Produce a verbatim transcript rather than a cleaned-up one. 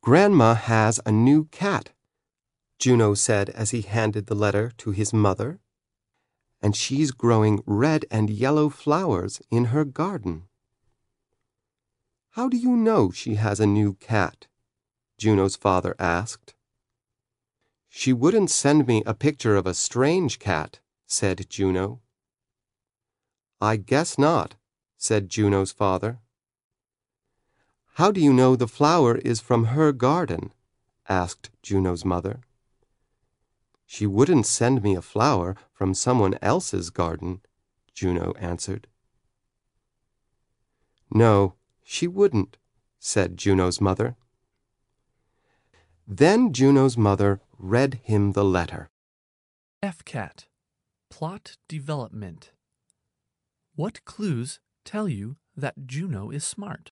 Grandma has a new cat, Juno said as he handed the letter to his mother, and she's growing red and yellow flowers in her garden. How do you know she has a new cat? Juno's father asked. She wouldn't send me a picture of a strange cat, said Juno. I guess not, said Juno's father. How do you know the flower is from her garden? Asked Juno's mother. She wouldn't send me a flower from someone else's garden, Juno answered. No, she wouldn't, said Juno's mother. Then Juno's mother read him the letter. F CAT. Plot Development. What clues tell you that Juno is smart?